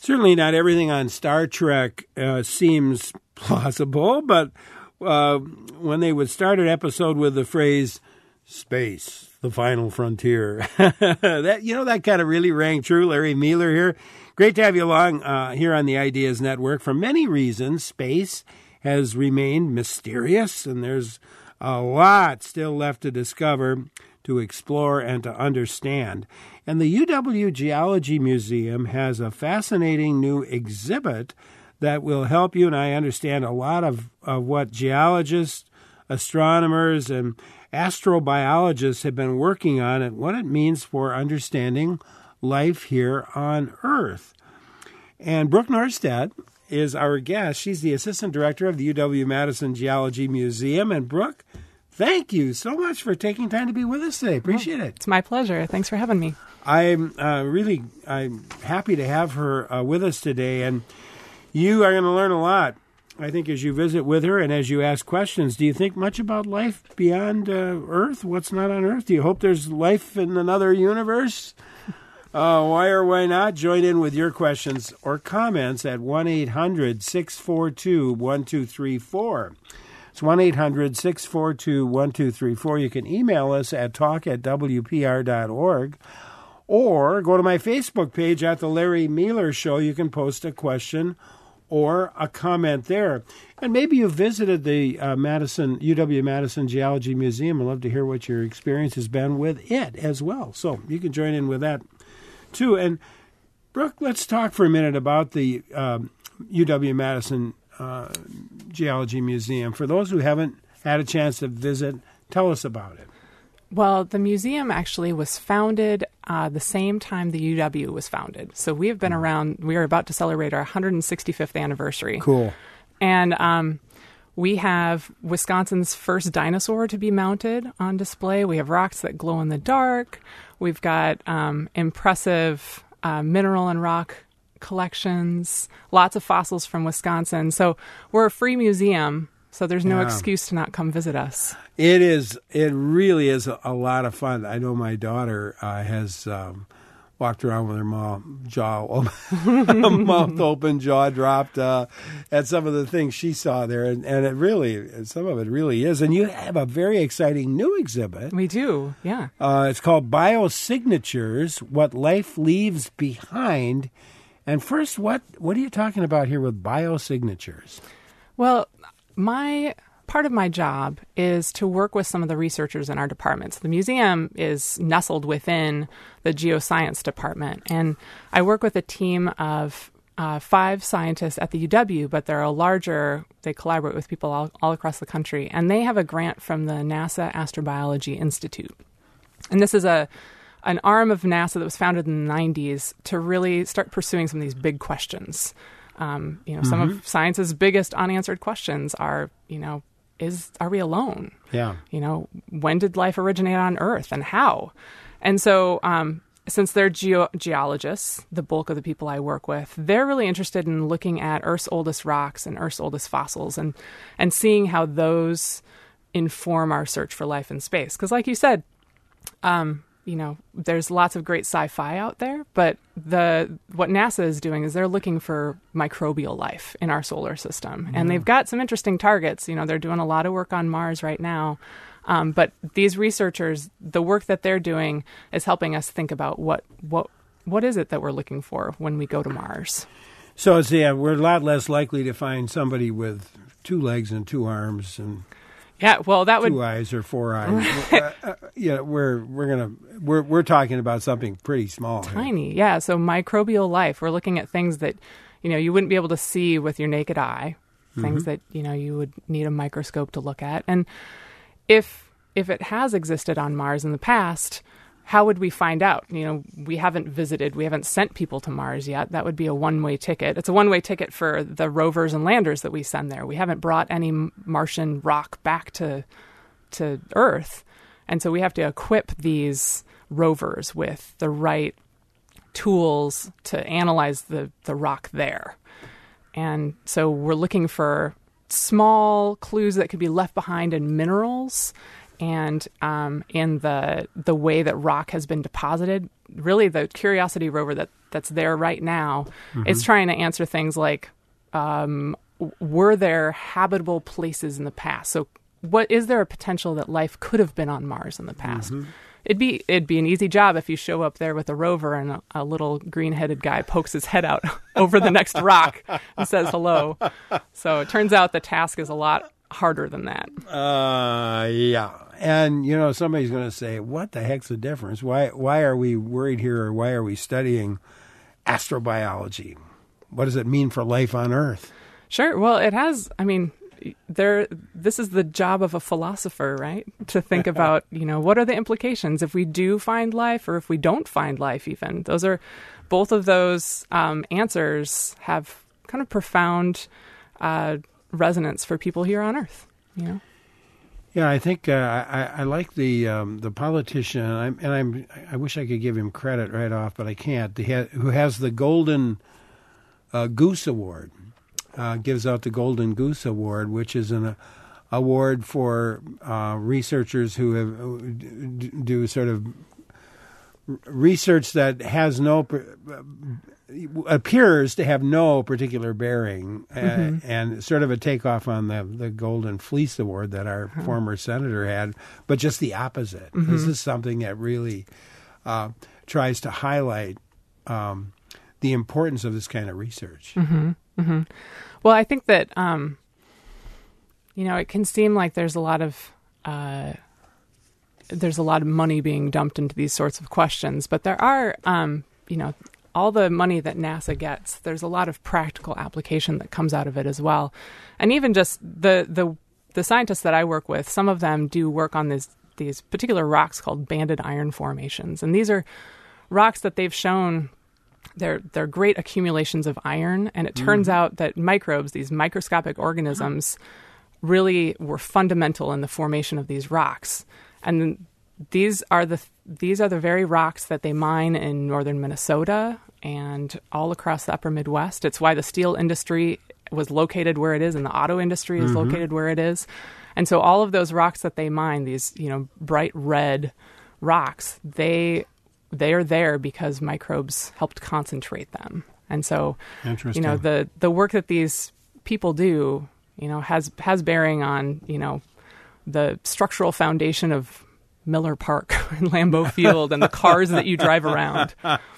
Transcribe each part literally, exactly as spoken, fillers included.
Certainly not everything on Star Trek uh, seems plausible, but uh, when they would start an episode with the phrase, space, the final frontier, that you know, that kind of really rang true. Larry Mueller here. Great to have you along uh, here on the Ideas Network. For many reasons, space has remained mysterious, and there's a lot still left to discover, to explore, and to understand. And the U W Geology Museum has a fascinating new exhibit that will help you and I understand a lot of, of what geologists, astronomers, and astrobiologists have been working on and what it means for understanding life here on Earth. And Brooke Norstad is our guest. She's the assistant director of the U W-Madison Geology Museum. And Brooke, thank you so much for taking time to be with us today. Appreciate it. It's my pleasure. Thanks for having me. I'm uh, really I'm happy to have her uh, with us today. And you are going to learn a lot, I think, as you visit with her and as you ask questions. Do you think much about life beyond uh, Earth? What's not on Earth? Do you hope there's life in another universe? Uh, why or why not? Join in with your questions or comments at one eight hundred six four two one two three four. It's one eight hundred six four two one two three four. You can email us at talk at w p r dot org or go to my Facebook page at The Larry Mueller Show. You can post a question or a comment there. And maybe you visited the uh, Madison U W-Madison Geology Museum. I'd love to hear what your experience has been with it as well. So you can join in with that too. And Brooke, let's talk for a minute about the um, U W-Madison uh, Geology Museum. For those who haven't had a chance to visit, tell us about it. Well, the museum actually was founded uh, the same time the U W was founded. So we have been mm. around, we are about to celebrate our one hundred sixty-fifth anniversary. Cool. And um, we have Wisconsin's first dinosaur to be mounted on display. We have rocks that glow in the dark. We've got um, impressive uh, mineral and rock collections, lots of fossils from Wisconsin. So we're a free museum, so there's no yeah. excuse to not come visit us. It is. It really is a, a lot of fun. I know my daughter uh, has um, walked around with her mom, jaw, mouth open, jaw dropped uh, at some of the things she saw there, and, and it really, some of it really is. And you have a very exciting new exhibit. We do, yeah. Uh, it's called Biosignatures: What Life Leaves Behind. And first, what what are you talking about here with biosignatures? Well, my part of my job is to work with some of the researchers in our departments. The museum is nestled within the geoscience department, and I work with a team of uh, five scientists at the U W, but they're a larger, they collaborate with people all, all across the country, and they have a grant from the NASA Astrobiology Institute. And this is a an arm of NASA that was founded in the nineties to really start pursuing some of these big questions. Um, you know, mm-hmm. some of science's biggest unanswered questions are, you know, is are we alone? Yeah. You know, when did life originate on Earth and how? And so um, since they're geo- geologists, the bulk of the people I work with, they're really interested in looking at Earth's oldest rocks and Earth's oldest fossils and, and seeing how those inform our search for life in space. Because like you said, um, you know, there's lots of great sci-fi out there, but the what NASA is doing is they're looking for microbial life in our solar system. Mm. And they've got some interesting targets. You know, they're doing a lot of work on Mars right now. Um, but these researchers, the work that they're doing is helping us think about what what what is it that we're looking for when we go to Mars. So it's, yeah, we're a lot less likely to find somebody with two legs and two arms and Yeah, well, that would two eyes or four eyes. uh, uh, yeah, we're we're gonna we're we're talking about something pretty small, tiny. Here. Yeah, so microbial life. We're looking at things that you know you wouldn't be able to see with your naked eye. Things mm-hmm. that you know you would need a microscope to look at. And if if it has existed on Mars in the past, how would we find out? You know, we haven't visited, we haven't sent people to Mars yet. That would be a one-way ticket. It's a one-way ticket for the rovers and landers that we send there. We haven't brought any Martian rock back to to Earth. And so we have to equip these rovers with the right tools to analyze the, the rock there. And so we're looking for small clues that could be left behind in minerals and um, in the the way that rock has been deposited. Really, the Curiosity rover that, that's there right now mm-hmm. is trying to answer things like, um, were there habitable places in the past? So what is there a potential that life could have been on Mars in the past? Mm-hmm. It'd be it'd be an easy job if you show up there with a rover and a, a little green-headed guy pokes his head out over the next rock and says hello. So it turns out the task is a lot harder than that. Uh, yeah. And, you know, somebody's going to say, what the heck's the difference? Why why are we worried here, or why are we studying astrobiology? What does it mean for life on Earth? Sure. Well, it has, I mean... There, this is the job of a philosopher, right? To think about, you know, what are the implications if we do find life, or if we don't find life even? Those are, both of those um, answers have kind of profound uh, resonance for people here on Earth, you know? Yeah, I think uh, I, I like the um, the politician, and, I'm, and I'm, I wish I could give him credit right off, but I can't, the, who has the Golden uh, Goose Award. Uh, gives out the Golden Goose Award, which is an uh, award for uh, researchers who have who do sort of research that has no appears to have no particular bearing, mm-hmm. uh, and sort of a takeoff on the the Golden Fleece Award that our uh-huh. former senator had, but just the opposite. Mm-hmm. This is something that really uh, tries to highlight um, the importance of this kind of research. Mm-hmm. Mm-hmm. Well, I think that, um, you know, it can seem like there's a lot of uh, there's a lot of money being dumped into these sorts of questions, but there are, um, you know, all the money that NASA gets, there's a lot of practical application that comes out of it as well. And even just the the, the scientists that I work with, some of them do work on these, these particular rocks called banded iron formations. And these are rocks that they've shown They're, they're great accumulations of iron, and it turns mm. out that microbes, these microscopic organisms, really were fundamental in the formation of these rocks. And these are the these are the very rocks that they mine in northern Minnesota and all across the upper Midwest. It's why the steel industry was located where it is, and the auto industry is mm-hmm. located where it is. And so all of those rocks that they mine, these, you know, bright red rocks, they... they are there because microbes helped concentrate them. And so, you know, the, the work that these people do, you know, has has bearing on, you know, the structural foundation of Miller Park and Lambeau Field and the cars that you drive around.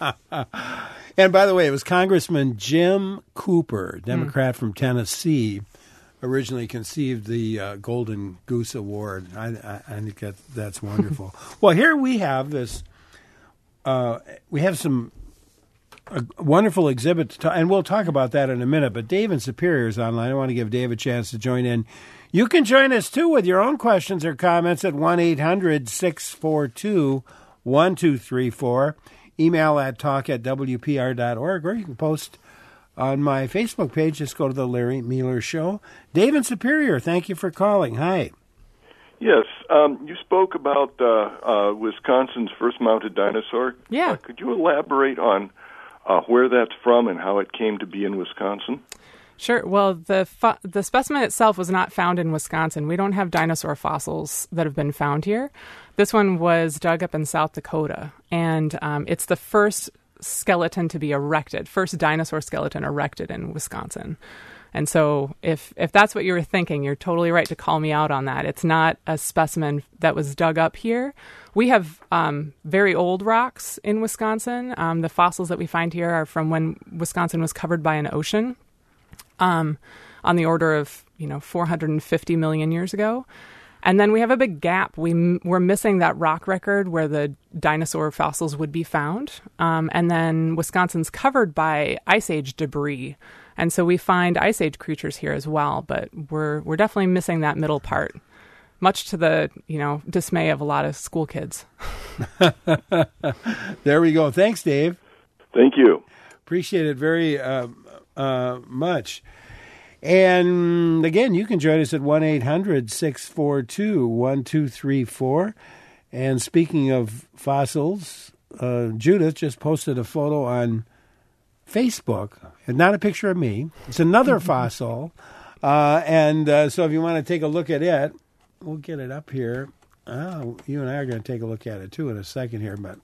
And by the way, it was Congressman Jim Cooper, Democrat mm. from Tennessee, originally conceived the uh, Golden Goose Award. I, I, I think that, that's wonderful. Well, here we have this... Uh, we have some a wonderful exhibit, to talk, and we'll talk about that in a minute. But Dave in Superior is online. I want to give Dave a chance to join in. You can join us, too, with your own questions or comments at one eight hundred six four two one two three four. Email at talk at w p r dot org, or you can post on my Facebook page. Just go to the Larry Mueller Show. Dave in Superior, thank you for calling. Hi. Yes, um, you spoke about uh, uh, Wisconsin's first mounted dinosaur. Yeah. Uh, could you elaborate on uh, where that's from and how it came to be in Wisconsin? Sure. Well, the fu- the specimen itself was not found in Wisconsin. We don't have dinosaur fossils that have been found here. This one was dug up in South Dakota, and um, it's the first skeleton to be erected, first dinosaur skeleton erected in Wisconsin. And so if if that's what you were thinking, you're totally right to call me out on that. It's not a specimen that was dug up here. We have um, very old rocks in Wisconsin. Um, the fossils that we find here are from when Wisconsin was covered by an ocean, um, on the order of, you know, four hundred fifty million years ago. And then we have a big gap. We, we're missing that rock record where the dinosaur fossils would be found. Um, and then Wisconsin's covered by Ice Age debris. And so we find Ice Age creatures here as well, but we're we're definitely missing that middle part, much to the, you know, dismay of a lot of school kids. There we go. Thanks, Dave. Thank you. Appreciate it very uh, uh, much. And again, you can join us at one eight hundred six four two one two three four. And speaking of fossils, uh, Judith just posted a photo on Facebook, and not a picture of me. It's another fossil. Uh, and uh, so if you want to take a look at it, we'll get it up here. Oh, you and I are going to take a look at it too in a second here, but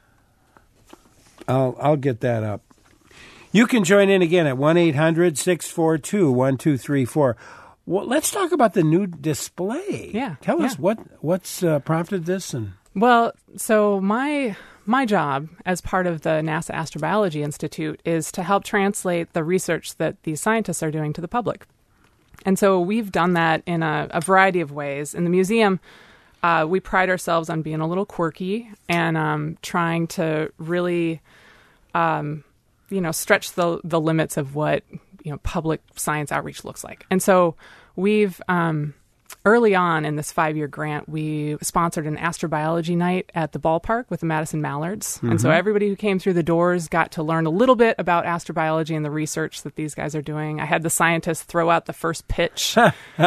I'll I'll get that up. You can join in again at one eight hundred six four two one two three four. Well, let's talk about the new display. Yeah. Tell yeah. us what what's uh, prompted this. And Well, so my my job as part of the NASA Astrobiology Institute is to help translate the research that these scientists are doing to the public. And so we've done that in a, a variety of ways. In the museum, uh, we pride ourselves on being a little quirky and um, trying to really, um, you know, stretch the the limits of what, you know, public science outreach looks like. And so we've, um, early on in this five-year grant, we sponsored an astrobiology night at the ballpark with the Madison Mallards. Mm-hmm. And so everybody who came through the doors got to learn a little bit about astrobiology and the research that these guys are doing. I had the scientists throw out the first pitch.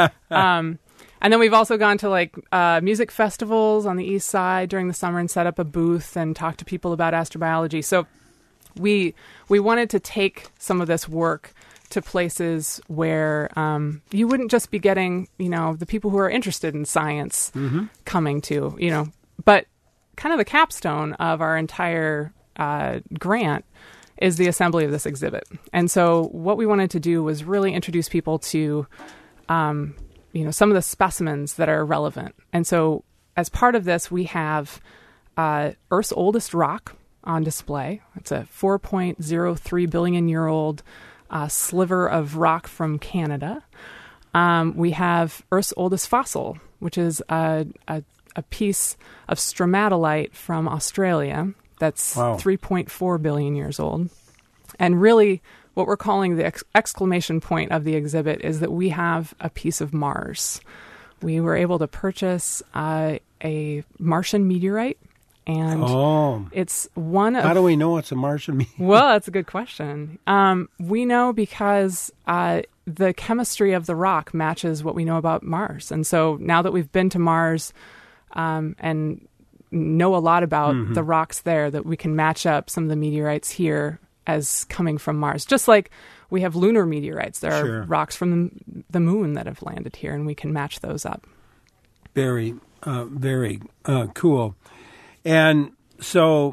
um, and then we've also gone to like uh, music festivals on the east side during the summer and set up a booth and talk to people about astrobiology. So we we wanted to take some of this work to places where um, you wouldn't just be getting, you know, the people who are interested in science mm-hmm. coming to, you know, but kind of the capstone of our entire uh, grant is the assembly of this exhibit. And so what we wanted to do was really introduce people to, um, you know, some of the specimens that are relevant. And so as part of this, we have uh, Earth's oldest rock on display. It's a four point zero three billion year old uh, sliver of rock from Canada. Um, we have Earth's oldest fossil, which is a, a, a piece of stromatolite from Australia that's wow. three point four billion years old. And really, what we're calling the ex- exclamation point of the exhibit is that we have a piece of Mars. We were able to purchase uh, a Martian meteorite. And oh. it's one of... How do we know it's a Martian meteorite? Well, that's a good question. Um, we know because uh, the chemistry of the rock matches what we know about Mars. And so now that we've been to Mars um, and know a lot about mm-hmm. the rocks there, that we can match up some of the meteorites here as coming from Mars. Just like we have lunar meteorites. There sure. are rocks from the, the moon that have landed here, and we can match those up. Very, uh, very uh, cool. And so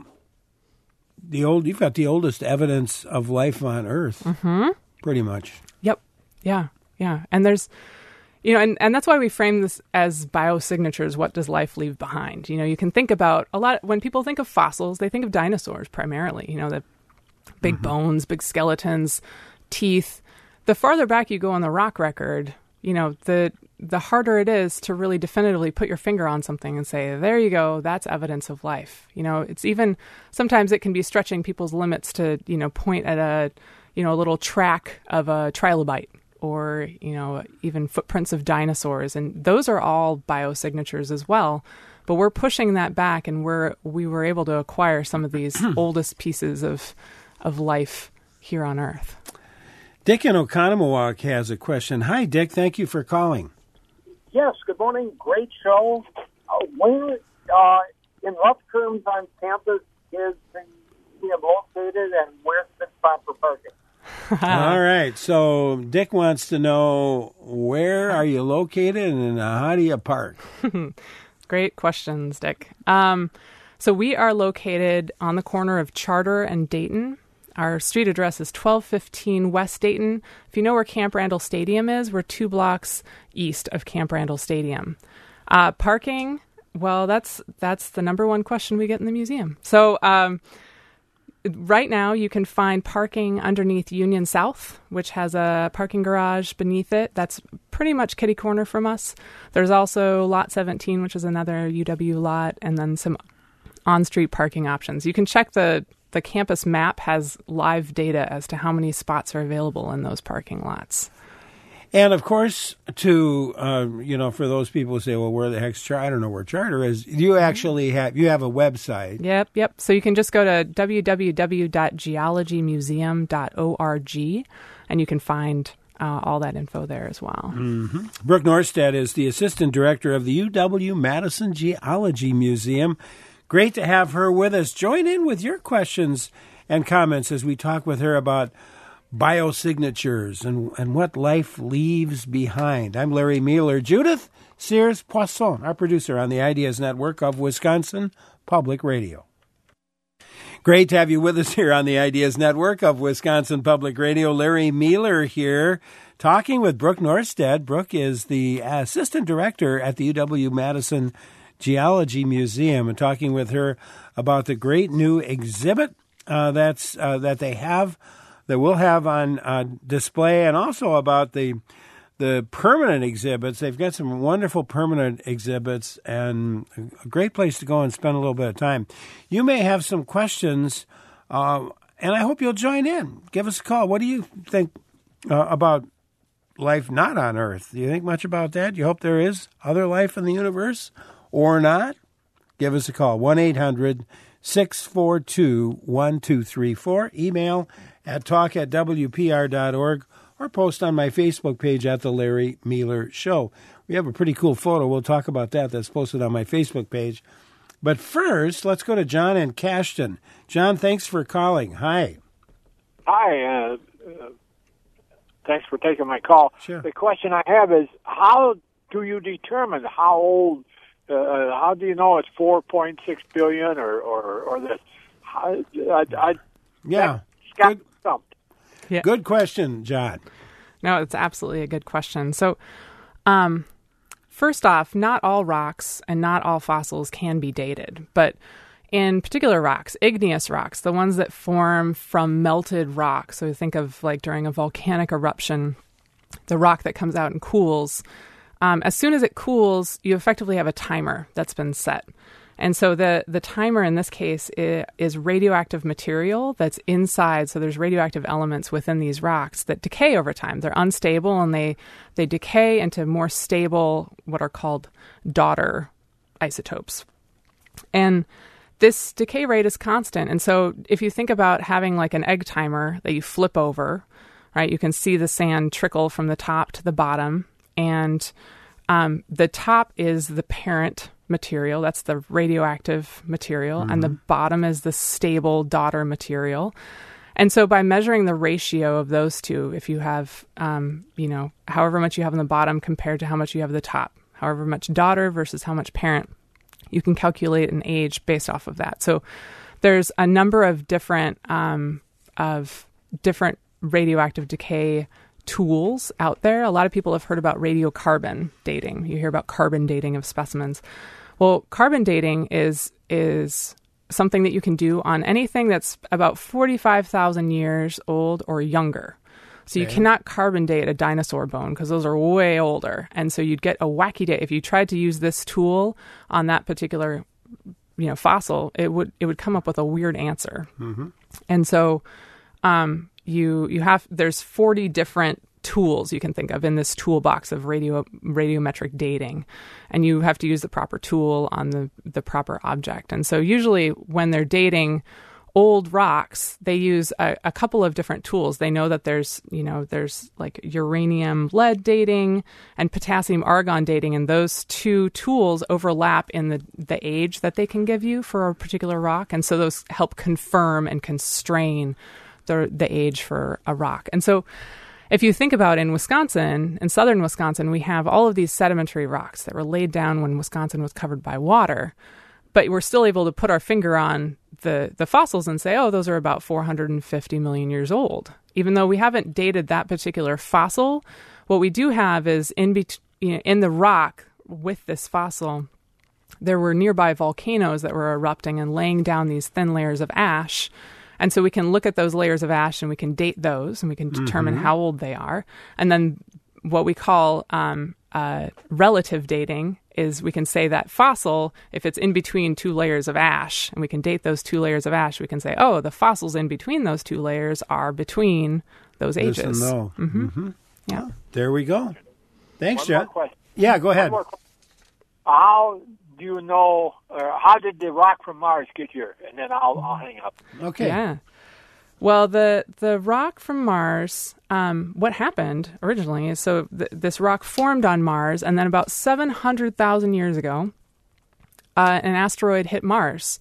the old you've got the oldest evidence of life on Earth, mm-hmm. pretty much. Yep. Yeah. Yeah. And there's, you know, and, and that's why we frame this as biosignatures. What does life leave behind? You know, you can think about a lot, when people think of fossils, they think of dinosaurs primarily, you know, the big mm-hmm. bones, big skeletons, teeth. The farther back you go on the rock record, you know, the the harder it is to really definitively put your finger on something and say, there you go, that's evidence of life. You know, it's even, sometimes it can be stretching people's limits to, you know, point at a, you know, a little track of a trilobite or, you know, even footprints of dinosaurs. And those are all biosignatures as well. But we're pushing that back, and we're, we were able to acquire some of these oldest pieces of, of life here on Earth. Dick in Oconomowoc has a question. Hi, Dick. Thank you for calling. Yes, good morning. Great show. Uh, where, uh, in rough terms, on campus is the museum located, and where's the spot for parking? All right. So Dick wants to know, where are you located, and how do you park? Great questions, Dick. Um, so we are located on the corner of Charter and Dayton. Our street address is twelve fifteen West Dayton. If you know where Camp Randall Stadium is, we're two blocks east of Camp Randall Stadium. Uh, parking, well, that's that's the number one question we get in the museum. So um, right now you can find parking underneath Union South, which has a parking garage beneath it. That's pretty much kitty corner from us. There's also Lot seventeen, which is another U W lot, and then some on-street parking options. You can check the The campus map has live data as to how many spots are available in those parking lots. And, of course, to, uh, you know, for those people who say, well, where the heck's Charter? I don't know where Charter is. You actually have, you have a website. Yep, yep. So you can just go to w w w dot geology museum dot org, and you can find uh, all that info there as well. Mm-hmm. Brooke Norstead is the assistant director of the U W-Madison Geology Museum. Great to have her with us. Join in with your questions and comments as we talk with her about biosignatures and, and what life leaves behind. I'm Larry Mueller. Judith Sears Poisson, our producer on the Ideas Network of Wisconsin Public Radio. Great to have you with us here on the Ideas Network of Wisconsin Public Radio. Larry Mueller here, talking with Brooke Norstead. Brooke is the assistant director at the U W-Madison Geology Museum, and talking with her about the great new exhibit uh, that's uh, that they have, that we'll have on uh, display, and also about the the permanent exhibits. They've got some wonderful permanent exhibits and a great place to go and spend a little bit of time. You may have some questions, uh, and I hope you'll join in. Give us a call. What do you think uh, about life not on Earth? Do you think much about that? Do you hope there is other life in the universe or not? Give us a call, one eight hundred six four two one two three four. Email at talk at w p r dot org. Or post on my Facebook page at The Larry Mueller Show. We have a pretty cool photo. We'll talk about that. That's posted on my Facebook page. But first, let's go to John and Cashton. John, thanks for calling. Hi. Hi. Uh, uh, thanks for taking my call. Sure. The question I have is, how do you determine how old, uh, how do you know it's four point six billion or, or, or this? How, I, I, yeah. Got stumped. Yeah. Good question, John. No, it's absolutely a good question. So, um, first off, not all rocks and not all fossils can be dated, but in particular rocks, igneous rocks, the ones that form from melted rock. So think of like during a volcanic eruption, the rock that comes out and cools. Um, as soon as it cools, you effectively have a timer that's been set. And so the, the timer in this case is, is radioactive material that's inside. So there's radioactive elements within these rocks that decay over time. They're unstable, and they, they decay into more stable, what are called daughter isotopes. And this decay rate is constant. And so if you think about having like an egg timer that you flip over, right, you can see the sand trickle from the top to the bottom. And um, the top is the parent material, that's the radioactive material, mm-hmm. and the bottom is the stable daughter material. And so by measuring the ratio of those two, if you have, um, you know, however much you have on the bottom compared to how much you have at the top, however much daughter versus how much parent, you can calculate an age based off of that. So there's a number of different um, of different radioactive decay tools out there. A lot of people have heard about radiocarbon dating. You hear about carbon dating of specimens. Well, carbon dating is is something that you can do on anything that's about forty-five thousand years old or younger. So okay. You cannot carbon date a dinosaur bone because those are way older. And so you'd get a wacky date. If you tried to use this tool on that particular, you know, fossil, it would it would come up with a weird answer. Mm-hmm. And so um, you you have there's forty different tools you can think of in this toolbox of radio radiometric dating, and you have to use the proper tool on the the proper object. And so usually when they're dating old rocks, they use a, a couple of different tools. They know that there's, you know, there's like uranium lead dating and potassium argon dating, and those two tools overlap in the, the age that they can give you for a particular rock. And so those help confirm and constrain the the age for a rock. And so if you think about in Wisconsin, in southern Wisconsin, we have all of these sedimentary rocks that were laid down when Wisconsin was covered by water, but we're still able to put our finger on the, the fossils and say, oh, those are about four hundred fifty million years old. Even though we haven't dated that particular fossil, what we do have is in, bet- you know, in the rock with this fossil, there were nearby volcanoes that were erupting and laying down these thin layers of ash. And so we can look at those layers of ash and we can date those and we can determine mm-hmm. how old they are. And then what we call um, uh, relative dating is we can say that fossil, if it's in between two layers of ash, and we can date those two layers of ash, we can say, oh, the fossils in between those two layers are between those ages. Yes and no. Mm-hmm. Mm-hmm. Yeah. Well, there we go. Thanks, One John. more question. Yeah, go ahead. One more question. How do you know, or how did the rock from Mars get here? And then I'll, I'll hang up. Okay. Yeah. Well, the the rock from Mars, um, what happened originally is so th- this rock formed on Mars, and then about seven hundred thousand years ago, uh, an asteroid hit Mars.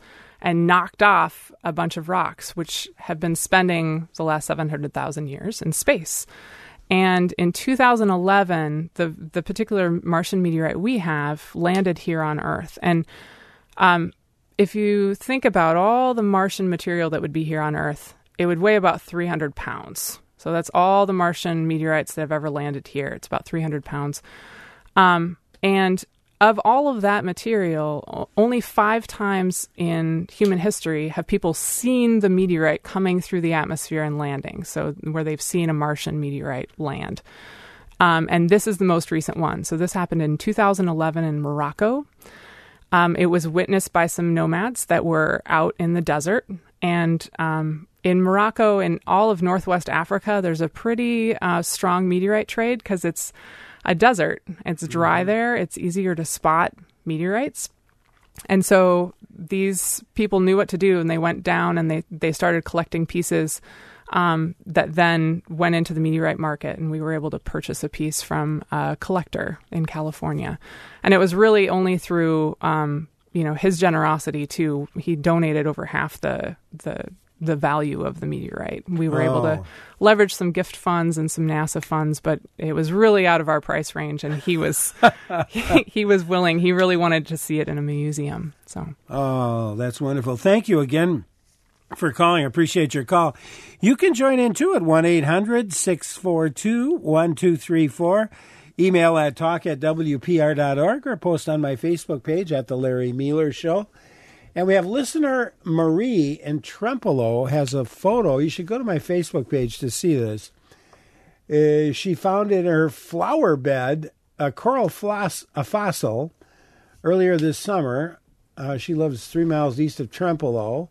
and knocked off a bunch of rocks, which have been spending the last seven hundred thousand years in space. And in two thousand eleven, the the particular Martian meteorite we have landed here on Earth. And um, if you think about all the Martian material that would be here on Earth, it would weigh about three hundred pounds. So that's all the Martian meteorites that have ever landed here. It's about three hundred pounds. Um, and of all of that material, only five times in human history have people seen the meteorite coming through the atmosphere and landing, so where they've seen a Martian meteorite land. Um, and this is the most recent one. So this happened in two thousand eleven in Morocco. Um, it was witnessed by some nomads that were out in the desert. And um, in Morocco and all of Northwest Africa, there's a pretty uh, strong meteorite trade because it's a desert. It's dry there. It's easier to spot meteorites. And so these people knew what to do, and they went down and they, they started collecting pieces um, that then went into the meteorite market, and we were able to purchase a piece from a collector in California. And it was really only through, um, you know, his generosity too. He donated over half the the the value of the meteorite. We were oh. able to leverage some gift funds and some NASA funds, but it was really out of our price range, and he was he, he was willing. He really wanted to see it in a museum. So oh, that's wonderful. Thank you again for calling. I appreciate your call. You can join in too at one eight hundred six four two one two three four. Email at talk at w p r dot org or post on my Facebook page at The Larry Mealer Show. And we have listener Marie in Trempealeau has a photo. You should go to my Facebook page to see this. Uh, she found in her flower bed a coral floss, a fossil earlier this summer. Uh, she lives three miles east of Trempealeau.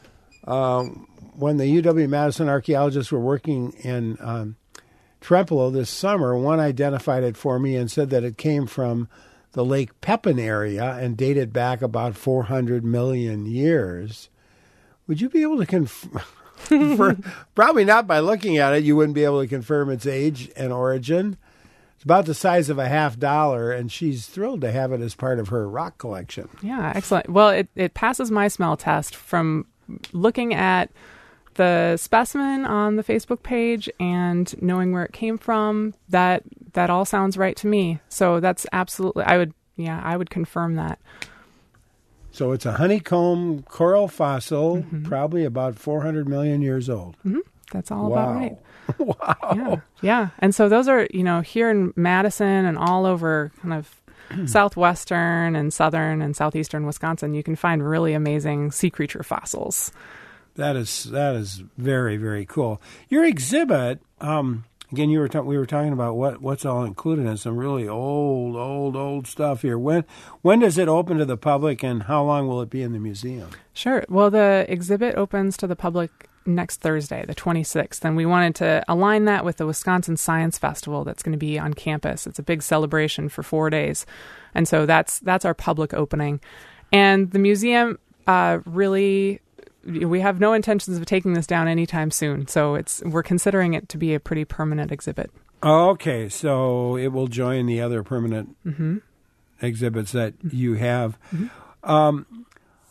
Um, when the U W-Madison archaeologists were working in um, Trempealeau this summer, one identified it for me and said that it came from the Lake Pepin area and dated back about four hundred million years. Would you be able to confirm? Probably not by looking at it. You wouldn't be able to confirm its age and origin. It's about the size of a half dollar, and she's thrilled to have it as part of her rock collection. Yeah, excellent. Well, it, it passes my smell test from looking at the specimen on the Facebook page and knowing where it came from. That that all sounds right to me. So that's absolutely, I would, yeah, I would confirm that. So it's a honeycomb coral fossil, mm-hmm. probably about four hundred million years old. Mm-hmm. That's all wow. about right. Wow. Yeah. Yeah. And so those are, you know, here in Madison and all over kind of southwestern and southern and southeastern Wisconsin, you can find really amazing sea creature fossils. That is that is very, very cool. Your exhibit, um, again, you were ta- we were talking about what, what's all included in some really old, old, old stuff here. When when does it open to the public, and how long will it be in the museum? Sure. Well, the exhibit opens to the public next Thursday, the twenty-sixth, and we wanted to align that with the Wisconsin Science Festival that's going to be on campus. It's a big celebration for four days, and so that's that's our public opening. And the museum uh, really... we have no intentions of taking this down anytime soon, so it's we're considering it to be a pretty permanent exhibit. Okay, so it will join the other permanent mm-hmm. exhibits that you have. Mm-hmm. Um,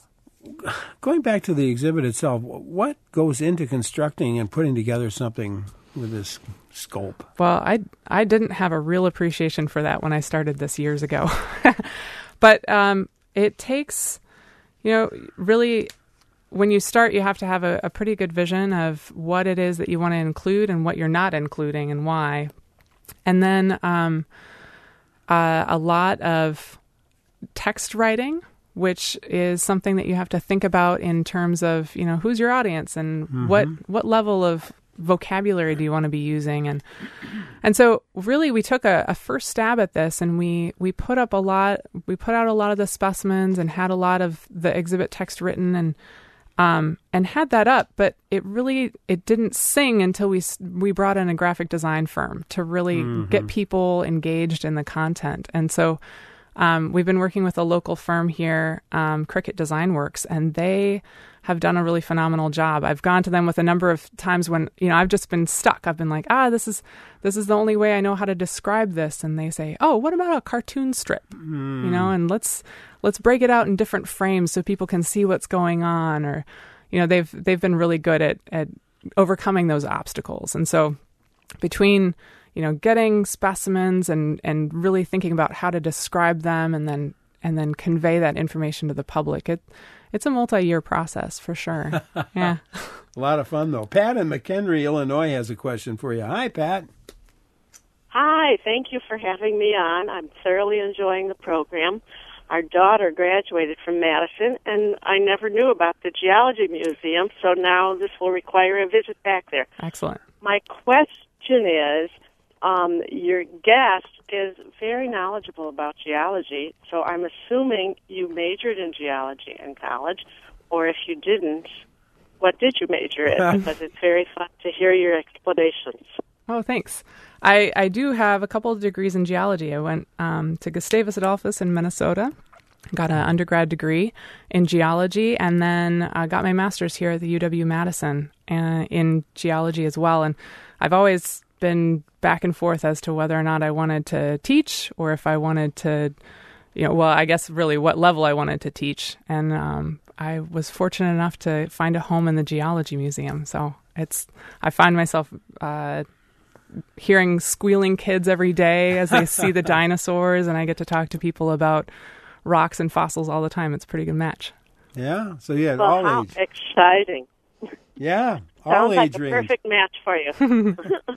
going back to the exhibit itself, what goes into constructing and putting together something with this scope? Well, I I didn't have a real appreciation for that when I started this years ago, but um, it takes, you know, really. When you start, you have to have a, a pretty good vision of what it is that you want to include and what you're not including and why. And then um, uh, a lot of text writing, which is something that you have to think about in terms of, you know, who's your audience and mm-hmm. what what level of vocabulary do you want to be using. And and so really we took a, a first stab at this, and we, we put up a lot, we put out a lot of the specimens and had a lot of the exhibit text written and Um, and had that up, but it really, it didn't sing until we we brought in a graphic design firm to really mm-hmm. get people engaged in the content. And so um, we've been working with a local firm here, um, Cricket Design Works, and they have done a really phenomenal job. I've gone to them with a number of times when, you know, I've just been stuck. I've been like, ah, this is this is the only way I know how to describe this. And they say, oh, what about a cartoon strip? Mm. You know, and let's let's break it out in different frames so people can see what's going on. Or, you know, they've they've been really good at at overcoming those obstacles. And so between, you know, getting specimens and, and really thinking about how to describe them and then and then convey that information to the public, it it's a multi-year process for sure. Yeah. A lot of fun, though. Pat in McHenry, Illinois, has a question for you. Hi, Pat. Hi. Thank you for having me on. I'm thoroughly enjoying the program. Our daughter graduated from Madison, and I never knew about the Geology Museum, so now this will require a visit back there. Excellent. My question is, um, your guest is very knowledgeable about geology, so I'm assuming you majored in geology in college, or if you didn't, what did you major in? Because it's very fun to hear your explanations. Oh, thanks. I, I do have a couple of degrees in geology. I went um, to Gustavus Adolphus in Minnesota, got an undergrad degree in geology, and then uh, got my master's here at the U W-Madison uh, in geology as well. And I've always been back and forth as to whether or not I wanted to teach or if I wanted to, you know, well, I guess really what level I wanted to teach. And um, I was fortunate enough to find a home in the Geology Museum. So it's, I find myself uh, hearing squealing kids every day as they see the dinosaurs, and I get to talk to people about rocks and fossils all the time. It's a pretty good match. Yeah. So yeah, well, all how age. Exciting. Yeah. All Sounds like age a range. perfect match for you.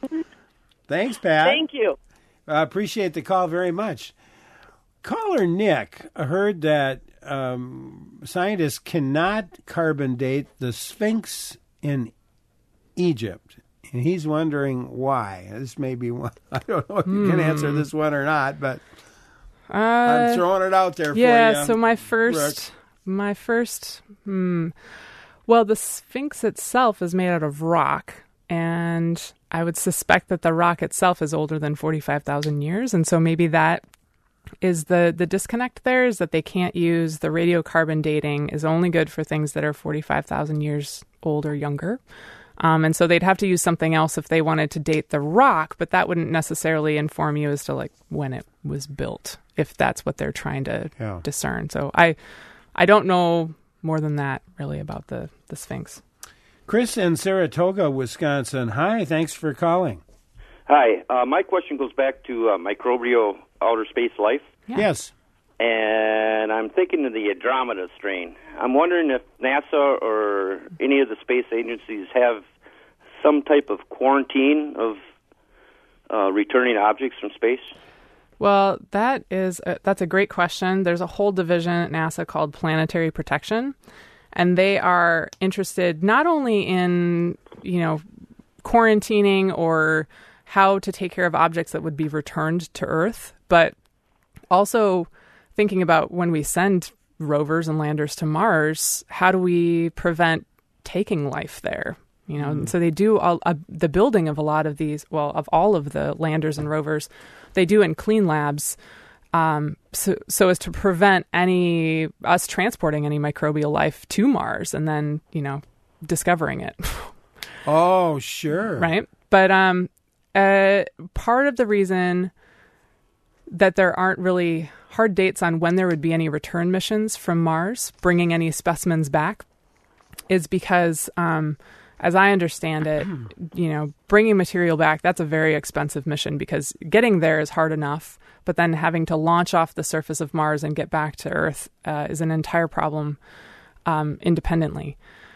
Thanks, Pat. Thank you. I appreciate the call very much. Caller Nick heard that um, scientists cannot carbon date the Sphinx in Egypt. And he's wondering why. This may be one. I don't know if you can answer this one or not, but uh, I'm throwing it out there yeah, for you. Yeah, so my first, Rick. my first, hmm. Well, the Sphinx itself is made out of rock, and I would suspect that the rock itself is older than forty-five thousand years, and so maybe that is the, the disconnect there, is that they can't use the radiocarbon dating is only good for things that are forty-five thousand years old or younger. Um, and so they'd have to use something else if they wanted to date the rock, but that wouldn't necessarily inform you as to like when it was built, if that's what they're trying to yeah. discern. So I I don't know more than that really about the, the Sphinx. Chris in Saratoga, Wisconsin. Hi, thanks for calling. Hi, uh, my question goes back to uh, microbial outer space life. Yeah. Yes. And I'm thinking of the Andromeda strain. I'm wondering if NASA or any of the space agencies have some type of quarantine of uh, returning objects from space. Well, that is a, that's a great question. There's a whole division at NASA called Planetary Protection, and they are interested not only in, you know, quarantining or how to take care of objects that would be returned to Earth, but also thinking about when we send rovers and landers to Mars, how do we prevent taking life there? You know, mm. so they do all, uh, the building of a lot of these, well, of all of the landers and rovers, they do in clean labs, um, so so as to prevent any us transporting any microbial life to Mars and then, you know, discovering it. Oh, sure. Right. But um, uh, part of the reason that there aren't really hard dates on when there would be any return missions from Mars, bringing any specimens back, is because, um, as I understand it, you know, bringing material back, that's a very expensive mission because getting there is hard enough, but then having to launch off the surface of Mars and get back to Earth uh, is an entire problem um, independently.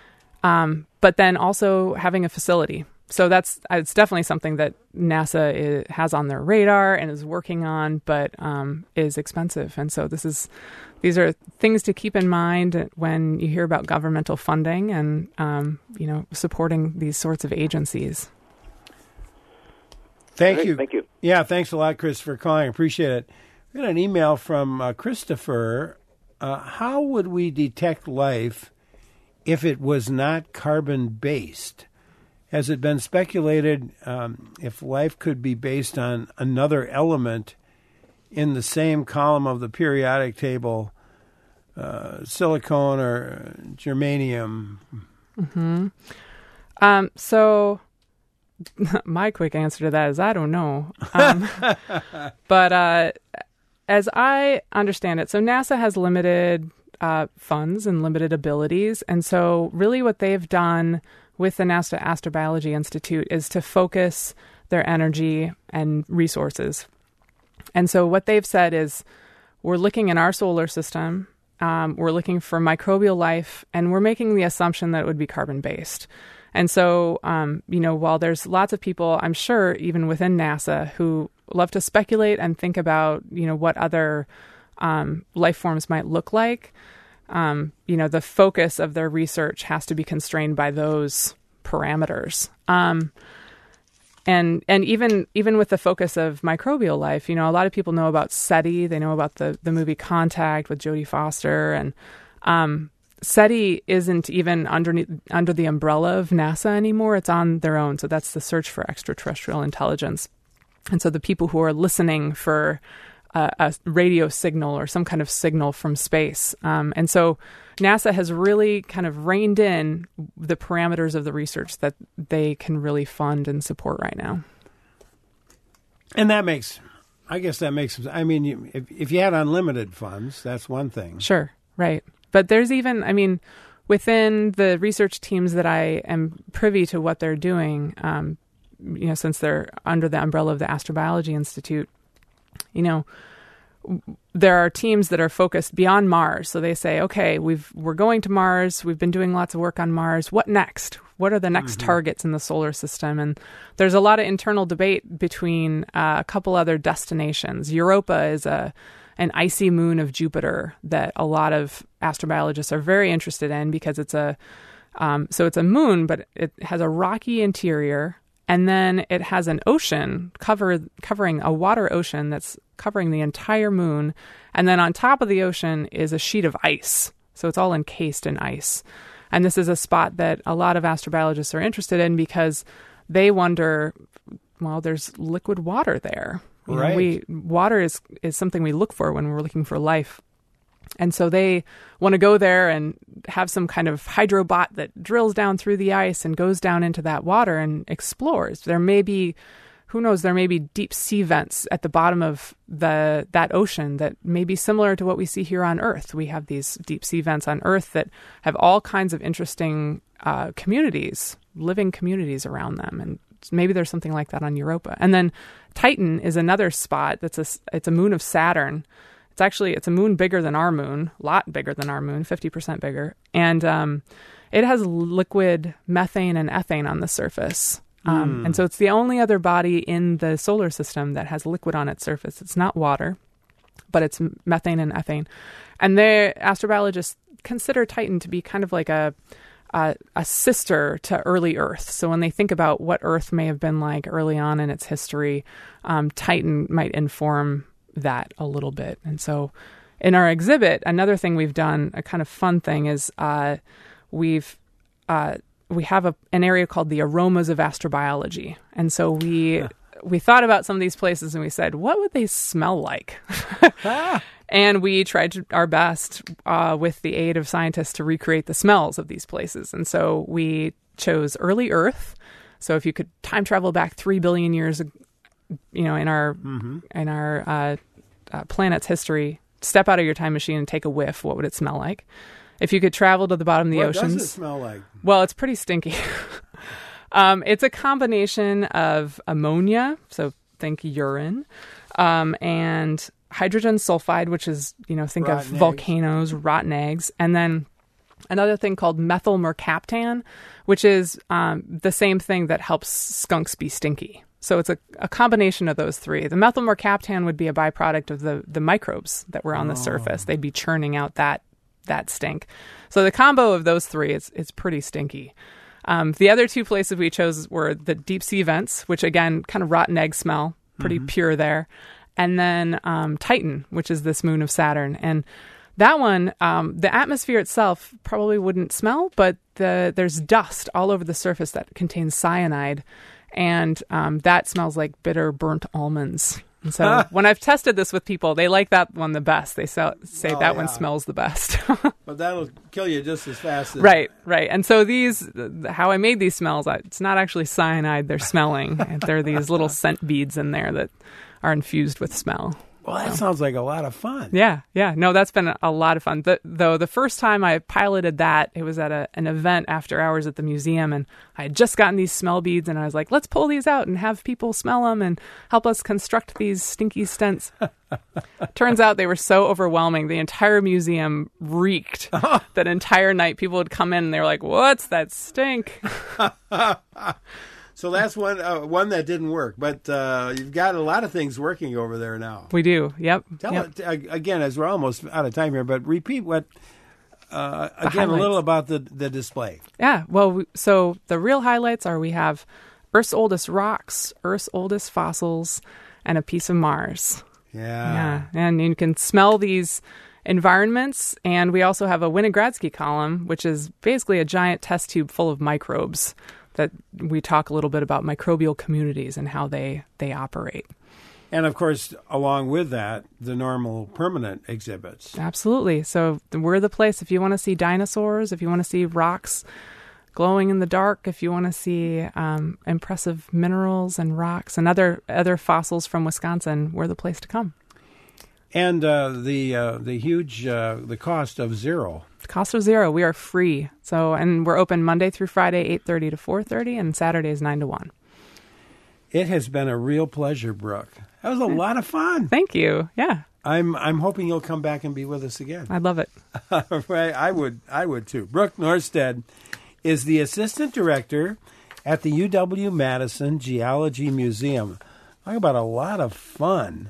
Um, but then also having a facility. So that's it's definitely something that NASA is, has on their radar and is working on, but um, is expensive. And so this is these are things to keep in mind when you hear about governmental funding and um, you know supporting these sorts of agencies. Thank Great, you. Thank you. Yeah, thanks a lot, Chris, for calling. Appreciate it. We got an email from uh, Christopher. Uh, how would we detect life if it was not carbon-based? Has it been speculated um, if life could be based on another element in the same column of the periodic table uh, silicon or germanium? Mm-hmm. Um, so my quick answer to that is I don't know. Um, but uh, as I understand it, so NASA has limited uh, funds and limited abilities. And so really what they've done with the NASA Astrobiology Institute is to focus their energy and resources. And so what they've said is we're looking in our solar system, um, we're looking for microbial life, and we're making the assumption that it would be carbon-based. And so, um, you know, while there's lots of people, I'm sure, even within NASA, who love to speculate and think about, you know, what other um, life forms might look like, um, you know, the focus of their research has to be constrained by those parameters. Um, and and even even with the focus of microbial life, you know, a lot of people know about SETI. They know about the the movie Contact with Jodie Foster, and um, SETI isn't even underneath under the umbrella of NASA anymore. It's on their own. So that's the Search for Extraterrestrial Intelligence. And so the people who are listening for a, a radio signal or some kind of signal from space. Um, and so NASA has really kind of reined in the parameters of the research that they can really fund and support right now. And that makes, I guess that makes, I mean, you, if, if you had unlimited funds, that's one thing. Sure, right. But there's even, I mean, within the research teams that I am privy to what they're doing, um, you know, since they're under the umbrella of the Astrobiology Institute, you know, there are teams that are focused beyond Mars. So they say, okay, we've, we're going to Mars. We've been doing lots of work on Mars. What next? What are the next mm-hmm. targets in the solar system? And there's a lot of internal debate between uh, a couple other destinations. Europa is a an icy moon of Jupiter that a lot of astrobiologists are very interested in because it's a um, so it's a moon, but it has a rocky interior, and then it has an ocean cover, covering a water ocean that's covering the entire moon, and then on top of the ocean is a sheet of ice. So it's all encased in ice. And this is a spot that a lot of astrobiologists are interested in because they wonder, well, there's liquid water there. You right. know, we water is, is something we look for when we're looking for life. And so they want to go there and have some kind of hydrobot that drills down through the ice and goes down into that water and explores. There may be, who knows, there may be deep sea vents at the bottom of the that ocean that may be similar to what we see here on Earth. We have these deep sea vents on Earth that have all kinds of interesting uh, communities, living communities around them. And maybe there's something like that on Europa. And then Titan is another spot that's a, it's a moon of Saturn. It's actually, it's a moon bigger than our moon, a lot bigger than our moon, fifty percent bigger. And um, it has liquid methane and ethane on the surface. Um, mm. And so it's the only other body in the solar system that has liquid on its surface. It's not water, but it's methane and ethane. And the astrobiologists consider Titan to be kind of like a, a a sister to early Earth. So when they think about what Earth may have been like early on in its history, um, Titan might inform that a little bit. And so in our exhibit, another thing we've done, a kind of fun thing, is uh, we've uh, we have a, an area called the Aromas of Astrobiology. And so we huh. we thought about some of these places and we said, what would they smell like? ah. And we tried to, our best uh, with the aid of scientists to recreate the smells of these places. And so we chose early Earth. So if you could time travel back three billion years, you know, in our mm-hmm. in our uh, uh, planet's history, step out of your time machine and take a whiff. What would it smell like? If you could travel to the bottom of the what oceans, what does it smell like? Well, it's pretty stinky. um, it's a combination of ammonia, so think urine, um, and hydrogen sulfide, which is, you know, think rotten of volcanoes, eggs. rotten eggs, and then another thing called methyl mercaptan, which is um, the same thing that helps skunks be stinky. So it's a, a combination of those three. The methyl mercaptan would be a byproduct of the, the microbes that were on oh. the surface. They'd be churning out that that stink. So the combo of those three, it's, it's pretty stinky. Um, the other two places we chose were the deep sea vents, which again, kind of rotten egg smell, pretty mm-hmm. pure there. And then um, Titan, which is this moon of Saturn. And that one, um, the atmosphere itself probably wouldn't smell, but the, there's dust all over the surface that contains cyanide. And um, that smells like bitter burnt almonds. And so when I've tested this with people, they like that one the best. They say, say Oh, that yeah. one smells the best. But that'll kill you just as fast as... Right, right. And so these, how I made these smells, it's not actually cyanide they're smelling. There are these little scent beads in there that are infused with smell. Well, that sounds like a lot of fun. Yeah, yeah. No, that's been a lot of fun. The, though the first time I piloted that, it was at a, an event after hours at the museum, and I had just gotten these smell beads, and I was like, let's pull these out and have people smell them and help us construct these stinky scents. Turns out they were so overwhelming. The entire museum reeked. That entire night, people would come in, and they were like, what's that stink? So that's one uh, one that didn't work, but uh, you've got a lot of things working over there now. We do, yep. Tell yep. it, uh, again, as we're almost out of time here, but repeat what, uh, again, a highlights. little about the, the display. Yeah, well, we, so the real highlights are we have Earth's oldest rocks, Earth's oldest fossils, and a piece of Mars. Yeah. Yeah, and you can smell these environments, and we also have a Winogradsky column, which is basically a giant test tube full of microbes that we talk a little bit about microbial communities and how they, they operate. And, of course, along with that, the normal permanent exhibits. Absolutely. So we're the place if you want to see dinosaurs, if you want to see rocks glowing in the dark, if you want to see um, impressive minerals and rocks and other other fossils from Wisconsin, we're the place to come. And uh, the uh, the huge uh, the cost of zero. The cost of zero. We are free. So and we're open Monday through Friday, eight thirty to four thirty, and Saturdays nine to one. It has been a real pleasure, Brooke. That was a lot of fun. Thank you. Yeah, I'm I'm hoping you'll come back and be with us again. I'd love it. Right, I would I would too. Brooke Norstead is the assistant director at the U W-Madison Geology Museum. Talk about a lot of fun.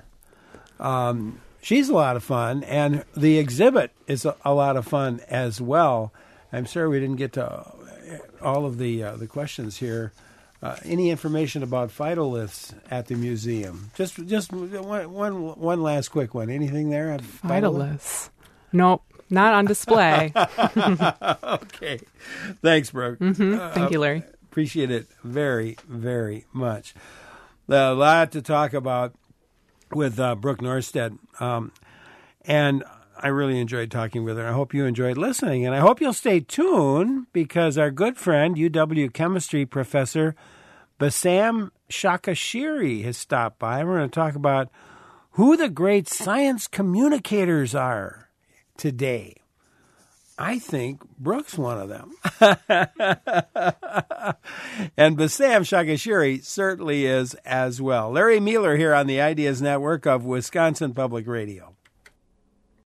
Um, she's a lot of fun, and the exhibit is a, a lot of fun as well. I'm sorry we didn't get to all of the uh, the questions here. Uh, any information about phytoliths at the museum? Just just one, one, one last quick one. Anything there? On Phytoliths. Nope, not on display. Okay. Thanks, Brooke. Mm-hmm. Thank Uh, you, Larry. Appreciate it very, very much. A lot to talk about with uh, Brooke Norstead. Um, and I really enjoyed talking with her. I hope you enjoyed listening. And I hope you'll stay tuned because our good friend, U W chemistry professor Bassam Shakashiri has stopped by. We're going to talk about who the great science communicators are today. I think Brooke's one of them. And Bassam Shakashiri certainly is as well. Larry Mueller here on the Ideas Network of Wisconsin Public Radio.